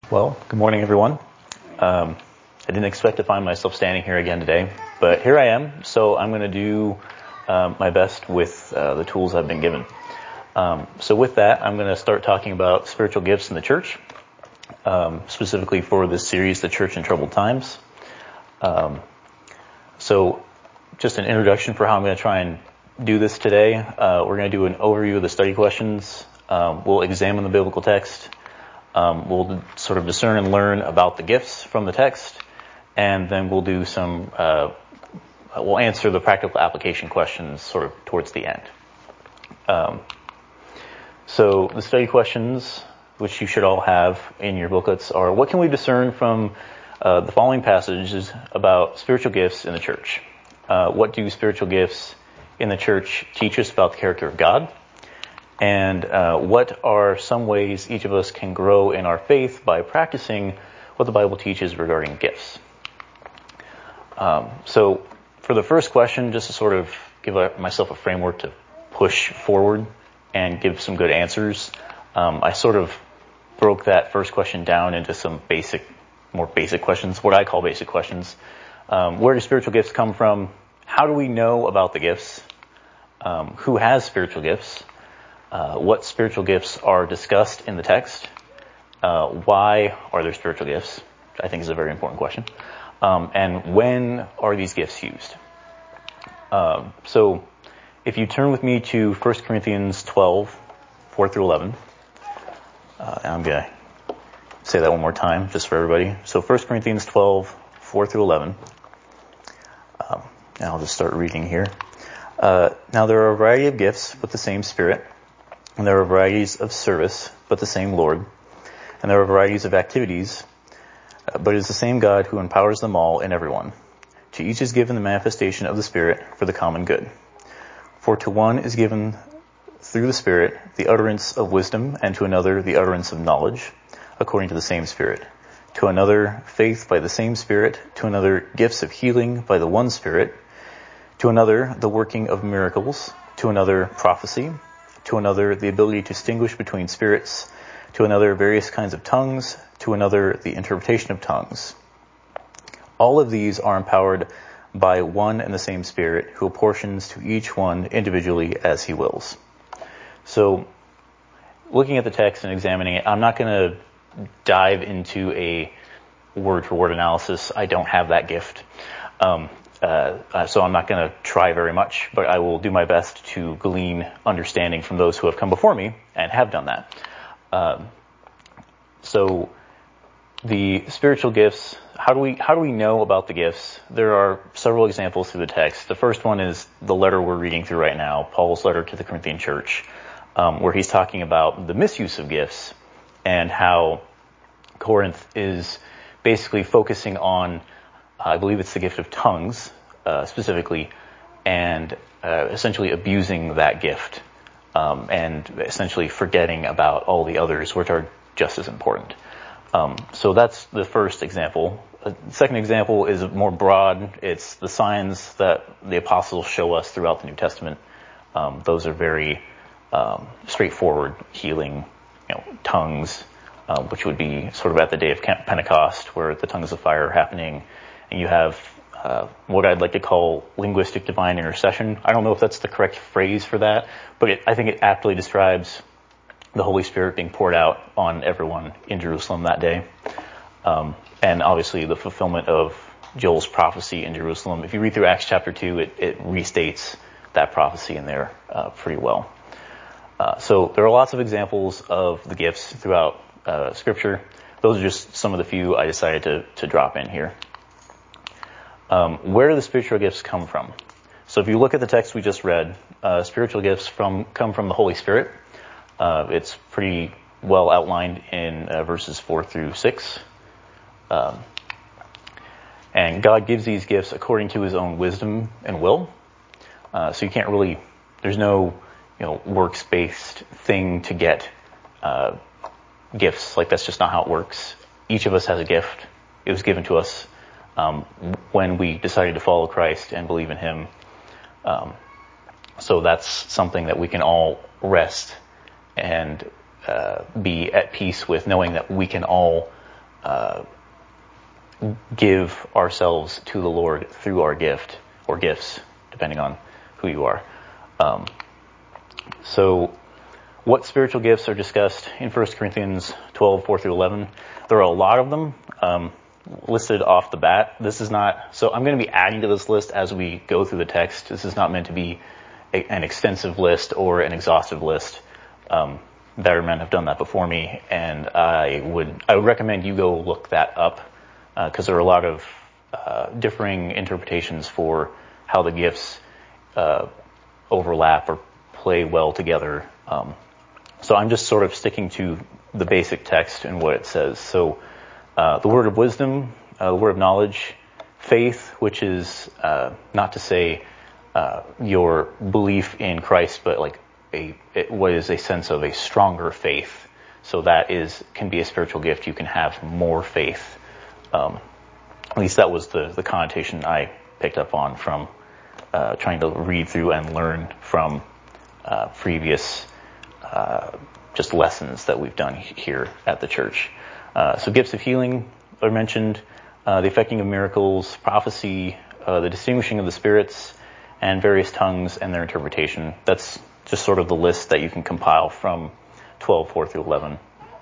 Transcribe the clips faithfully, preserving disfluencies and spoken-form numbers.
Well, good morning, everyone. Um, I didn't expect to find myself standing here again today, but here I am, so I'm going to do um, my best with uh, the tools I've been given. Um, so with that, I'm going to start talking about spiritual gifts in the church, um, specifically for this series, The Church in Troubled Times. Um, so just an introduction for how I'm going to try and do this today. Uh, we're going to do an overview of the study questions. Um, we'll examine the biblical text. Um, we'll sort of discern and learn about the gifts from the text, and then we'll do some, uh, we'll answer the practical application questions sort of towards the end. Um, so the study questions, which you should all have in your booklets, are: what can we discern from uh, the following passages about spiritual gifts in the church? Uh, what do spiritual gifts in the church teach us about the character of God? And uh, what are some ways each of us can grow in our faith by practicing what the Bible teaches regarding gifts? Um, so for the first question, just to sort of give a, myself a framework to push forward and give some good answers, um, I sort of broke that first question down into some basic, more basic questions, what I call basic questions. Um, where do spiritual gifts come from? How do we know about the gifts? Um, who has spiritual gifts? Uh, what spiritual gifts are discussed in the text? Uh, why are there spiritual gifts? Which I think is a very important question. Um, and when are these gifts used? Um, so if you turn with me to First Corinthians twelve, four through eleven. Uh, I'm going to say that one more time just for everybody. So First Corinthians twelve, four through eleven. Um, and I'll just start reading here. Uh, now there are a variety of gifts, but the same Spirit. And there are varieties of service, but the same Lord. And there are varieties of activities, but it is the same God who empowers them all in everyone. To each is given the manifestation of the Spirit for the common good. For to one is given through the Spirit the utterance of wisdom, and to another the utterance of knowledge, according to the same Spirit. To another faith by the same Spirit, to another gifts of healing by the one Spirit, to another the working of miracles, to another prophecy, to another the ability to distinguish between spirits, to another various kinds of tongues, to another the interpretation of tongues. All of these are empowered by one and the same Spirit, who apportions to each one individually as he wills. So, looking at the text and examining it, I'm not going to dive into a word-for-word analysis. I don't have that gift. Um, Uh, uh, so I'm not going to try very much, but I will do my best to glean understanding from those who have come before me and have done that. Um, so the spiritual gifts, how do we how do we know about the gifts? There are several examples through the text. The first one is the letter we're reading through right now, Paul's letter to the Corinthian church, um, where he's talking about the misuse of gifts and how Corinth is basically focusing on, I believe it's the gift of tongues, uh, specifically, and uh, essentially abusing that gift, um, and essentially forgetting about all the others, which are just as important. Um, so that's the first example. The second example is more broad. It's the signs that the apostles show us throughout the New Testament. Um, those are very um, straightforward: healing, you know, tongues, uh, which would be sort of at the day of Pentecost, where the tongues of fire are happening. And you have uh, what I'd like to call linguistic divine intercession. I don't know if that's the correct phrase for that, but it, I think it aptly describes the Holy Spirit being poured out on everyone in Jerusalem that day. Um, and obviously the fulfillment of Joel's prophecy in Jerusalem. If you read through Acts chapter two, it, it restates that prophecy in there uh, pretty well. Uh, so there are lots of examples of the gifts throughout uh, Scripture. Those are just some of the few I decided to, to drop in here. Um, where do the spiritual gifts come from? So if you look at the text we just read, uh, spiritual gifts from come from the Holy Spirit. Uh, it's pretty well outlined in uh, verses four through six. Um, and God gives these gifts according to his own wisdom and will. Uh, so you can't really, there's no, you know, works-based thing to get uh, gifts. Like, that's just not how it works. Each of us has a gift. It was given to us Um, when we decided to follow Christ and believe in him. Um, so that's something that we can all rest and uh, be at peace with, knowing that we can all uh, give ourselves to the Lord through our gift or gifts, depending on who you are. Um, so what spiritual gifts are discussed in First Corinthians twelve, four through eleven? There are a lot of them um, listed off the bat. This is not, so I'm going to be adding to this list as we go through the text. This is not meant to be a, an extensive list or an exhaustive list. Um, better men have done that before me, and I would I would recommend you go look that up, because uh, there are a lot of uh, differing interpretations for how the gifts uh, overlap or play well together. Um, so I'm just sort of sticking to the basic text and what it says. So uh, the word of wisdom, uh, the word of knowledge, faith, which is uh, not to say uh, your belief in Christ, but like a it, what is a sense of a stronger faith. So that is can be a spiritual gift. You can have more faith. Um, at least that was the, the connotation I picked up on from uh, trying to read through and learn from uh, previous uh, just lessons that we've done here at the church. Uh, so gifts of healing are mentioned, uh, the effecting of miracles, prophecy, uh, the distinguishing of the spirits, and various tongues and their interpretation. That's just sort of the list that you can compile from twelve, four through eleven.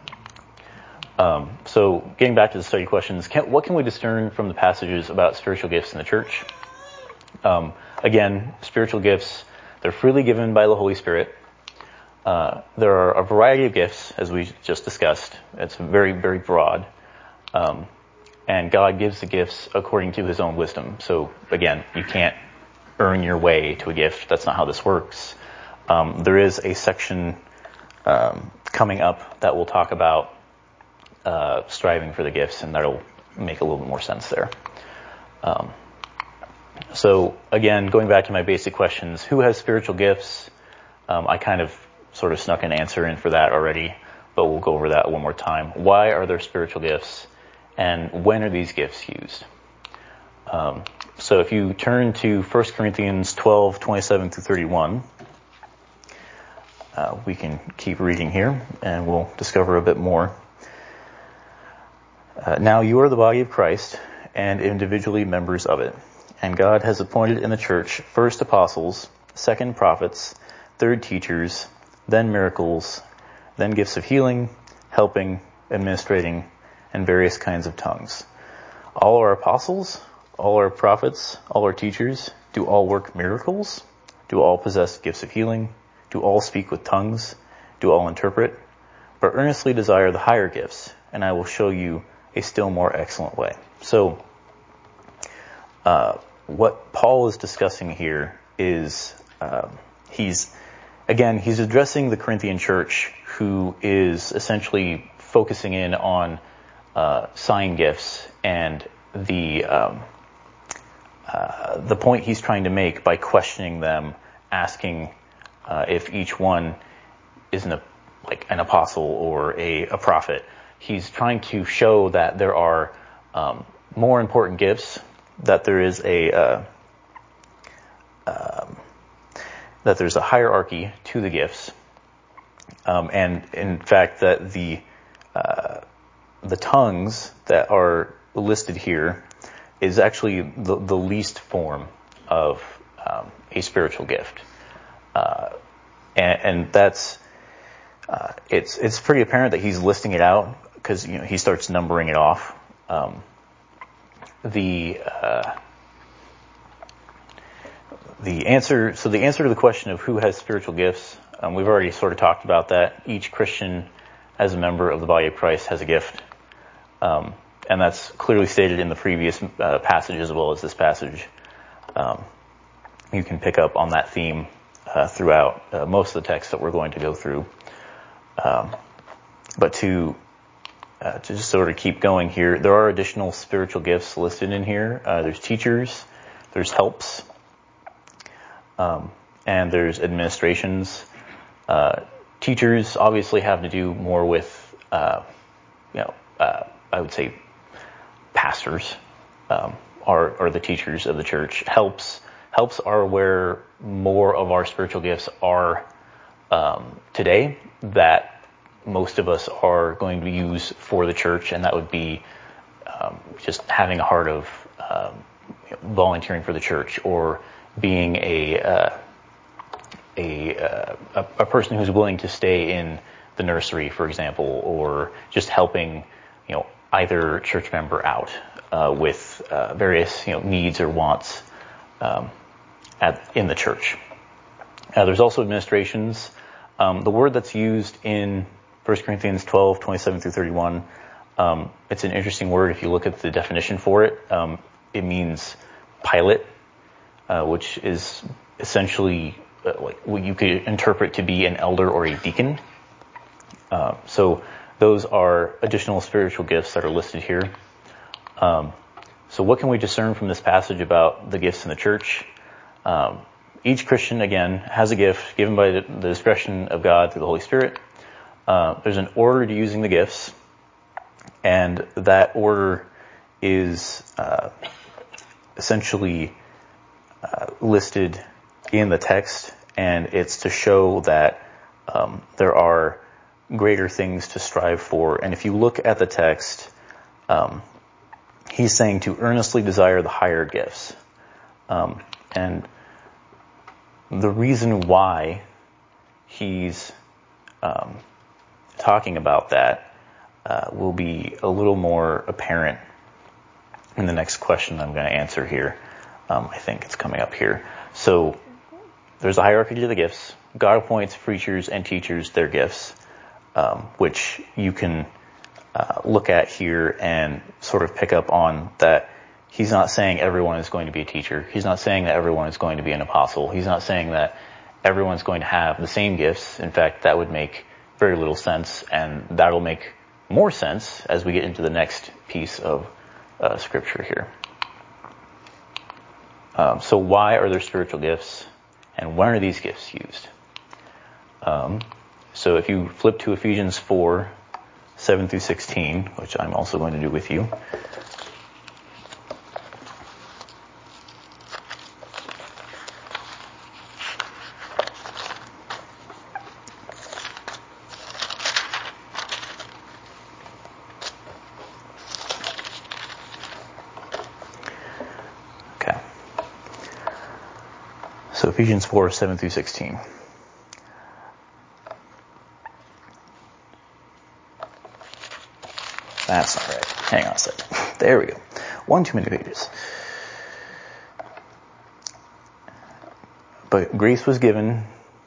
Um, so getting back to the study questions, can, what can we discern from the passages about spiritual gifts in the church? Um, again, spiritual gifts, they're freely given by the Holy Spirit. Uh, there are a variety of gifts, as we just discussed. It's very, very broad. Um, and God gives the gifts according to his own wisdom. So again, you can't earn your way to a gift. That's not how this works. Um, there is a section um, coming up that will talk about Uh, striving for the gifts, and that'll make a little bit more sense there. Um, so again, going back to my basic questions, who has spiritual gifts? Um, I kind of sort of snuck an answer in for that already, but we'll go over that one more time. Why are there spiritual gifts, and when are these gifts used? Um, so if you turn to First Corinthians twelve, twenty-seven through thirty-one, uh, we can keep reading here, and we'll discover a bit more. Uh, now you are the body of Christ and individually members of it. And God has appointed in the church first apostles, second prophets, third teachers, then miracles, then gifts of healing, helping, administrating, and various kinds of tongues. All are apostles, all are prophets, all are teachers. Do all work miracles? Do all possess gifts of healing? Do all speak with tongues? Do all interpret? But earnestly desire the higher gifts, and I will show you a still more excellent way. So, uh, what Paul is discussing here is, uh, he's, again, he's addressing the Corinthian church who is essentially focusing in on, uh, sign gifts and the, um, uh, the point he's trying to make by questioning them, asking, uh, if each one isn't a, like an apostle or a, a prophet. He's trying to show that there are um, more important gifts, that there is a uh, um, that there's a hierarchy to the gifts, um, and in fact that the uh, the tongues that are listed here is actually the, the least form of um, a spiritual gift, uh, and, and that's uh, it's it's pretty apparent that he's listing it out. Because you know he starts numbering it off. Um, the uh, the answer, so the answer to the question of who has spiritual gifts, um, we've already sort of talked about that. Each Christian, as a member of the body of Christ, has a gift, um, and that's clearly stated in the previous uh, passage as well as this passage. Um, you can pick up on that theme uh, throughout uh, most of the text that we're going to go through. Um, but to Uh, to just sort of keep going here, there are additional spiritual gifts listed in here. Uh, there's teachers, there's helps, um, and there's administrations. Uh, teachers obviously have to do more with, uh, you know, uh, I would say pastors um, are, are the teachers of the church. Helps, helps are where more of our spiritual gifts are um, today that most of us are going to use for the church, and that would be um, just having a heart of um, you know, volunteering for the church, or being a uh, a, uh, a a person who's willing to stay in the nursery, for example, or just helping, you know, either church member out uh, with uh, various, you know, needs or wants um, at in the church. Uh, there's also administrations. Um, the word that's used in First Corinthians twelve, twenty-seven through thirty-one, um, it's an interesting word if you look at the definition for it. Um, it means pilot, uh, which is essentially uh, like what you could interpret to be an elder or a deacon. Uh, so those are additional spiritual gifts that are listed here. Um, so what can we discern from this passage about the gifts in the church? Um, each Christian, again, has a gift given by the, the discretion of God through the Holy Spirit. Uh, there's an order to using the gifts, and that order is uh, essentially uh, listed in the text, and it's to show that um, there are greater things to strive for. And if you look at the text, um, he's saying to earnestly desire the higher gifts. Um, and the reason why he's um, talking about that uh, will be a little more apparent in the next question I'm going to answer here. Um, I think it's coming up here. So there's a hierarchy to the gifts. God appoints preachers and teachers their gifts, um, which you can uh, look at here and sort of pick up on that. He's not saying everyone is going to be a teacher. He's not saying that everyone is going to be an apostle. He's not saying that everyone's going to have the same gifts. In fact, that would make very little sense, and that'll make more sense as we get into the next piece of uh, scripture here. Um, so why are there spiritual gifts, and when are these gifts used? Um, so if you flip to Ephesians four, seven through sixteen, which I'm also going to do with you. Okay. So Ephesians four, seven through sixteen. That's not right. Hang on a second. There we go. One too many pages. But grace was given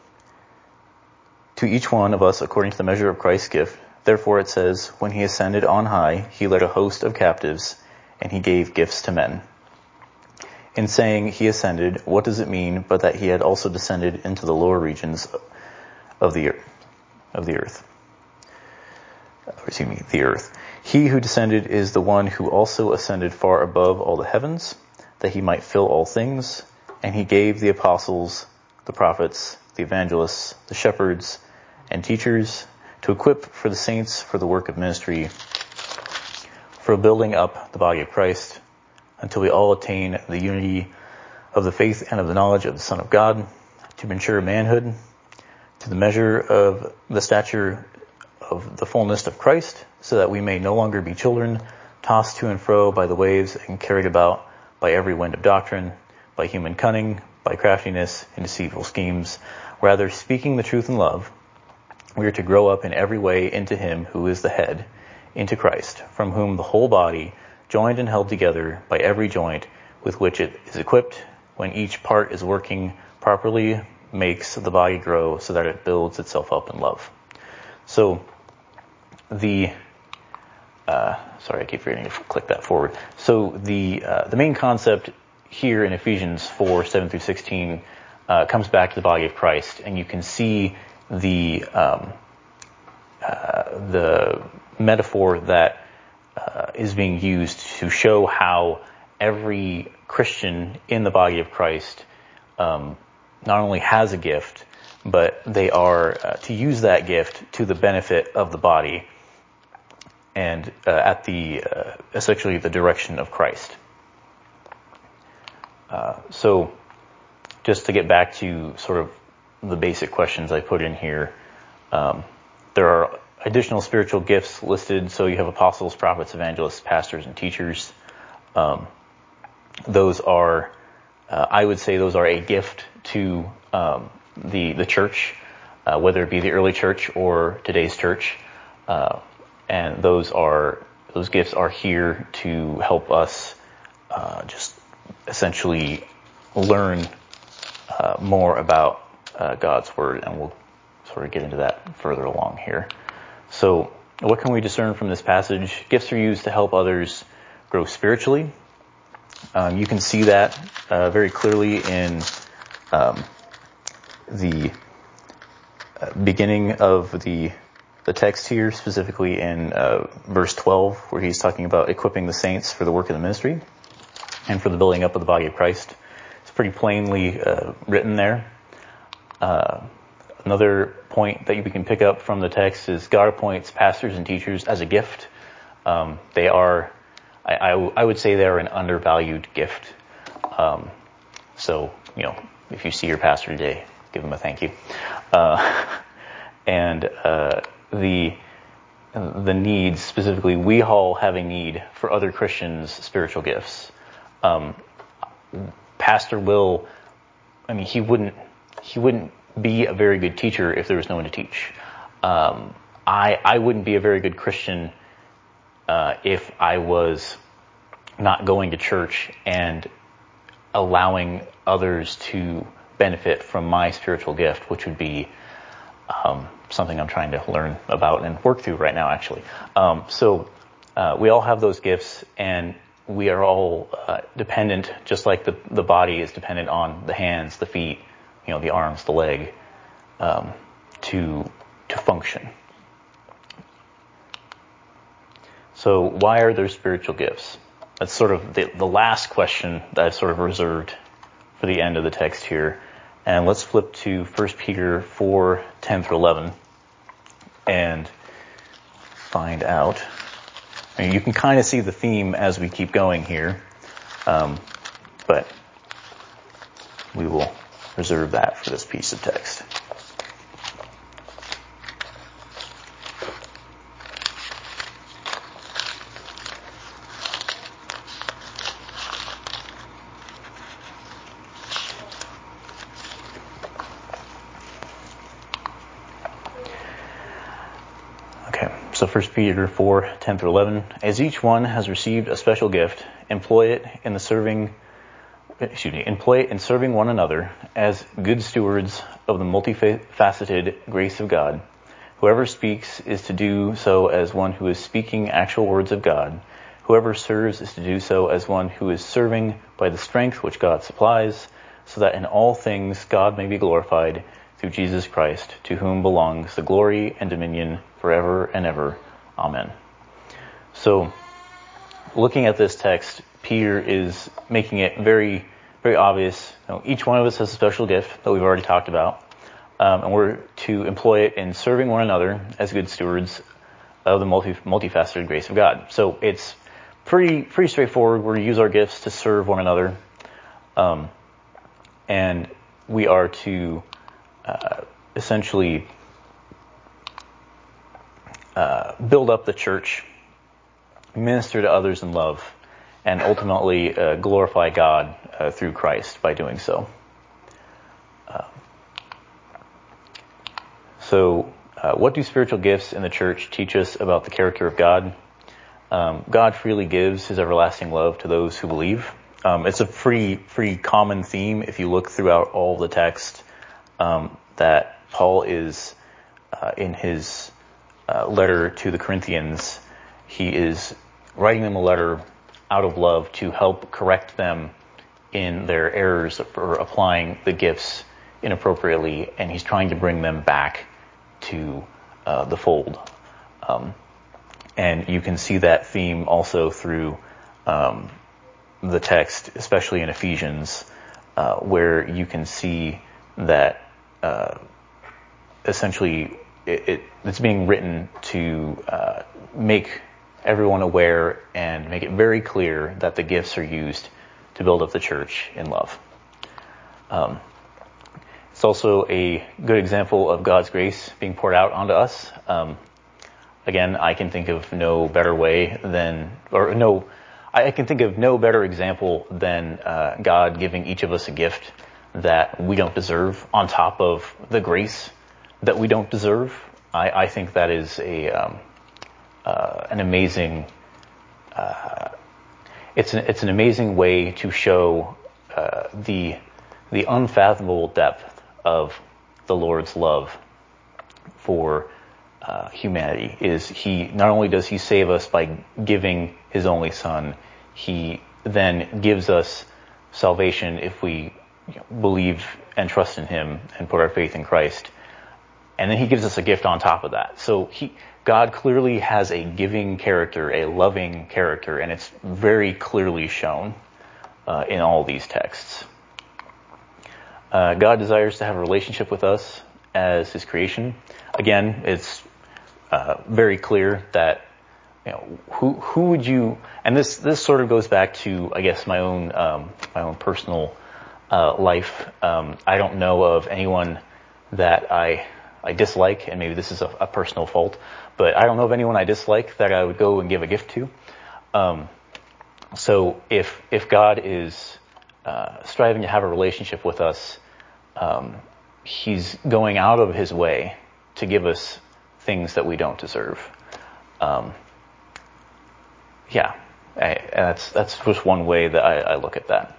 to each one of us according to the measure of Christ's gift. Therefore it says, when he ascended on high, he led a host of captives, and he gave gifts to men. In saying he ascended, what does it mean but that he had also descended into the lower regions of the earth, of the earth? Or, excuse me, the earth. He who descended is the one who also ascended far above all the heavens, that he might fill all things. And he gave the apostles, the prophets, the evangelists, the shepherds, and teachers to equip for the saints for the work of ministry, for building up the body of Christ, until we all attain the unity of the faith and of the knowledge of the Son of God, to mature manhood, to the measure of the stature of the fullness of Christ, so that we may no longer be children, tossed to and fro by the waves and carried about by every wind of doctrine, by human cunning, by craftiness and deceitful schemes. Rather, speaking the truth in love, we are to grow up in every way into him who is the head, into Christ, from whom the whole body, joined and held together by every joint with which it is equipped, when each part is working properly, makes the body grow so that it builds itself up in love. So the uh, sorry, I keep forgetting to click that forward. So the uh, the main concept here in Ephesians four, seven through sixteen uh, comes back to the body of Christ, and you can see the um, uh, the metaphor that uh, is being used to show how every Christian in the body of Christ um, not only has a gift, but they are uh, to use that gift to the benefit of the body and uh, at the uh, essentially the direction of Christ. Uh, so just to get back to sort of the basic questions I put in here, um, there are additional spiritual gifts listed. So you have apostles, prophets, evangelists, pastors, and teachers. Um, those are, uh, I would say, those are a gift to um, the the church, uh, whether it be the early church or today's church. Uh, and those are those gifts are here to help us uh, just essentially learn uh, more about uh, God's word, and we'll sort of get into that further along here. So, what can we discern from this passage? Gifts are used to help others grow spiritually. Um, you can see that uh, very clearly in um, the uh, beginning of the the text here, specifically in uh, verse twelve, where he's talking about equipping the saints for the work of the ministry and for the building up of the body of Christ. It's pretty plainly uh, written there. Uh, another point that you can pick up from the text is God appoints pastors and teachers as a gift. Um, they are, I, I, I would say they're an undervalued gift. Um, so, you know, if you see your pastor today, give him a thank you. Uh, and uh, the the needs, specifically, we all have a need for other Christians' spiritual gifts. Um, Pastor Will, I mean, he wouldn't he wouldn't be a very good teacher if there was no one to teach. Um, I I wouldn't be a very good Christian uh, if I was not going to church and allowing others to benefit from my spiritual gift, which would be um, something I'm trying to learn about and work through right now, actually. Um, so uh, we all have those gifts, and we are all uh, dependent, just like the the body is dependent on the hands, the feet, you know, the arms, the leg, um, to to function. So why are there spiritual gifts? That's sort of the, the last question that I've sort of reserved for the end of the text here. And let's flip to First Peter four, ten through eleven and find out. I mean, you can kind of see the theme as we keep going here, um, but we will reserve that for this piece of text. So First Peter four, ten through eleven, as each one has received a special gift, employ it in the serving, excuse me, employ it in serving one another as good stewards of the multifaceted grace of God. Whoever speaks is to do so as one who is speaking actual words of God. Whoever serves is to do so as one who is serving by the strength which God supplies, so that in all things God may be glorified through Jesus Christ, to whom belongs the glory and dominion forever and ever. Amen. So, looking at this text, Peter is making it very, very obvious. You know, each one of us has a special gift that we've already talked about, um, and we're to employ it in serving one another as good stewards of the multi, multifaceted grace of God. So it's pretty, pretty straightforward. We're to use our gifts to serve one another, um, and we are to uh, essentially Uh, build up the church, minister to others in love, and ultimately uh, glorify God uh, through Christ by doing so. Uh, so, uh, what do spiritual gifts in the church teach us about the character of God? Um, God freely gives His everlasting love to those who believe. Um, it's a pretty, pretty common theme if you look throughout all the text um, that Paul is uh, in his Uh, letter to the Corinthians. He is writing them a letter out of love to help correct them in their errors or applying the gifts inappropriately, and he's trying to bring them back to uh, the fold. Um, and you can see that theme also through um, the text, especially in Ephesians, uh, where you can see that uh, essentially It, it, it's being written to uh, make everyone aware and make it very clear that the gifts are used to build up the church in love. Um, it's also a good example of God's grace being poured out onto us. Um, again, I can think of no better way than, or no, I can think of no better example than uh, God giving each of us a gift that we don't deserve on top of the grace that we don't deserve. I, I think that is a um, uh, an amazing, uh, it's an, it's an amazing way to show uh, the the unfathomable depth of the Lord's love for uh, humanity. Is he not only does he save us by giving his only son, he then gives us salvation if we you know, believe and trust in him and put our faith in Christ. And then he gives us a gift on top of that. So he, God clearly has a giving character, a loving character, and it's very clearly shown uh, in all these texts. Uh, God desires to have a relationship with us as his creation. Again, it's uh, very clear that you know who who would you, and this this sort of goes back to I guess my own um, my own personal uh, life. Um, I don't know of anyone that I I dislike, and maybe this is a, a personal fault, but I don't know of anyone I dislike that I would go and give a gift to. Um, so if if God is uh, striving to have a relationship with us, um, he's going out of his way to give us things that we don't deserve. Um, yeah, I, that's that's just one way that I, I look at that.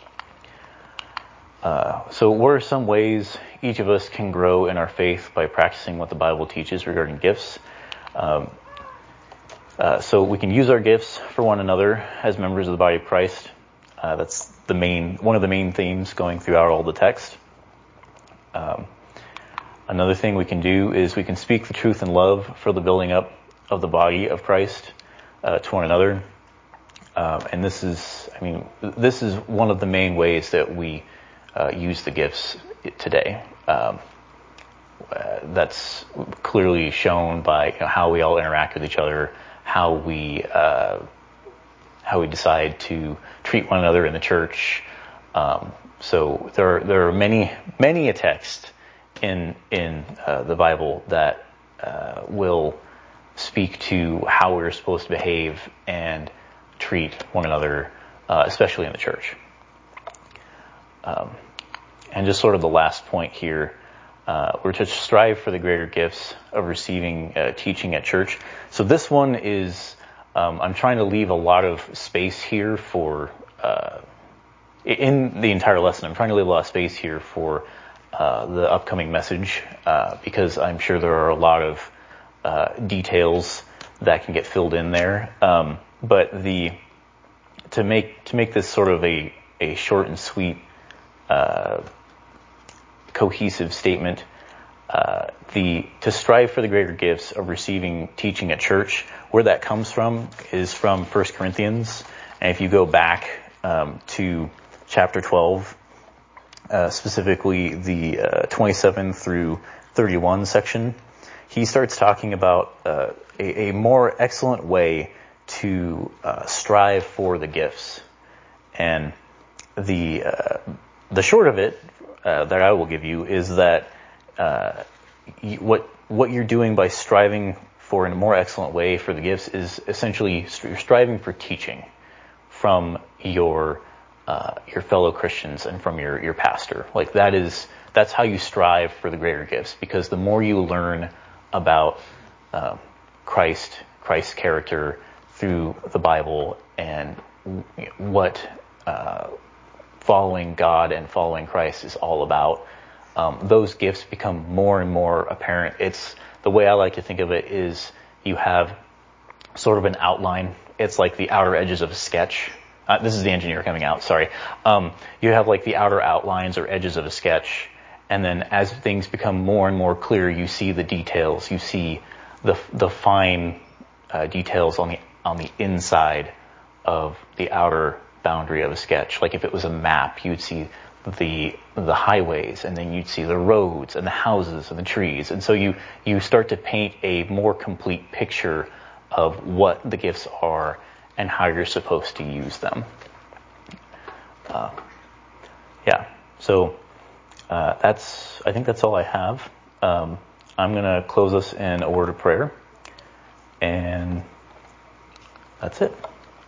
Uh, so what are some ways each of us can grow in our faith by practicing what the Bible teaches regarding gifts? Um, uh, so we can use our gifts for one another as members of the body of Christ. Uh, that's the main, one of the main themes going throughout all the text. Um, another thing we can do is we can speak the truth in love for the building up of the body of Christ uh, to one another. Um, and this is, I mean, this is one of the main ways that we Uh, use the gifts today. Um, uh, that's clearly shown by you know, how we all interact with each other, how we uh, how we decide to treat one another in the church. Um, so there are, there are many many a text in in uh, the Bible that uh, will speak to how we're supposed to behave and treat one another, uh, especially in the church. Um, and just sort of the last point here, uh, we're to strive for the greater gifts of receiving uh, teaching at church. So this one is, um, I'm trying to leave a lot of space here for, uh, in the entire lesson, I'm trying to leave a lot of space here for uh, the upcoming message, uh, because I'm sure there are a lot of uh, details that can get filled in there. Um, but the, to make, to make this sort of a, a short and sweet Uh, cohesive statement, uh, the to strive for the greater gifts of receiving teaching at church, where that comes from is from First Corinthians. And if you go back um, to chapter twelve, uh, specifically the uh, twenty-seven through thirty-one section, he starts talking about uh, a, a more excellent way to uh, strive for the gifts. And the uh, The short of it uh, that I will give you is that uh, you, what what you're doing by striving for in a more excellent way for the gifts is essentially you're striving for teaching from your uh, your fellow Christians and from your your pastor. Like that is that's how you strive for the greater gifts, because the more you learn about uh, Christ, Christ's character through the Bible and what uh, following God and following Christ is all about, um, those gifts become more and more apparent. It's the way I like to think of it is you have sort of an outline. It's like the outer edges of a sketch. Uh, this is the engineer coming out, sorry. Um, you have like the outer outlines or edges of a sketch, and then as things become more and more clear, you see the details. You see the the fine uh, details on the on the inside of the outer boundary of a sketch. Like if it was a map, you'd see the the highways, and then you'd see the roads and the houses and the trees. And so you you start to paint a more complete picture of what the gifts are and how you're supposed to use them. Uh, yeah. So uh, that's I think that's all I have. Um, I'm going to close us in a word of prayer. And that's it.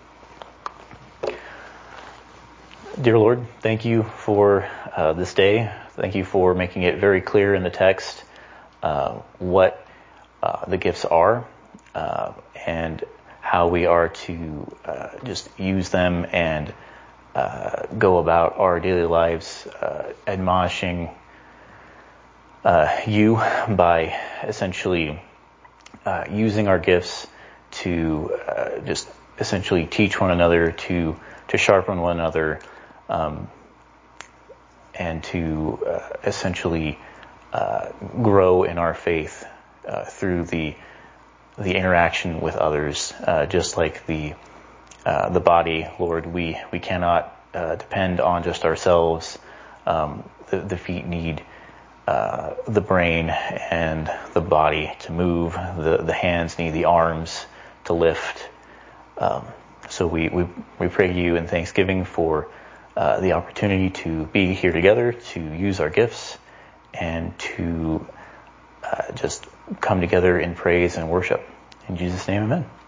Dear Lord, thank you for uh, this day. Thank you for making it very clear in the text uh, what uh, the gifts are uh, and how we are to uh, just use them and uh, go about our daily lives uh, admonishing uh, you by essentially uh, using our gifts to uh, just essentially teach one another, to to sharpen one another, um, and to uh, essentially uh, grow in our faith uh, through the the interaction with others, uh, just like the uh, the body, Lord. We we cannot uh, depend on just ourselves. Um, the, the feet need uh, the brain and the body to move. The the hands need the arms to lift. Um, so we, we we pray you in thanksgiving for uh, the opportunity to be here together, to use our gifts, and to uh, just come together in praise and worship. In Jesus' name, amen.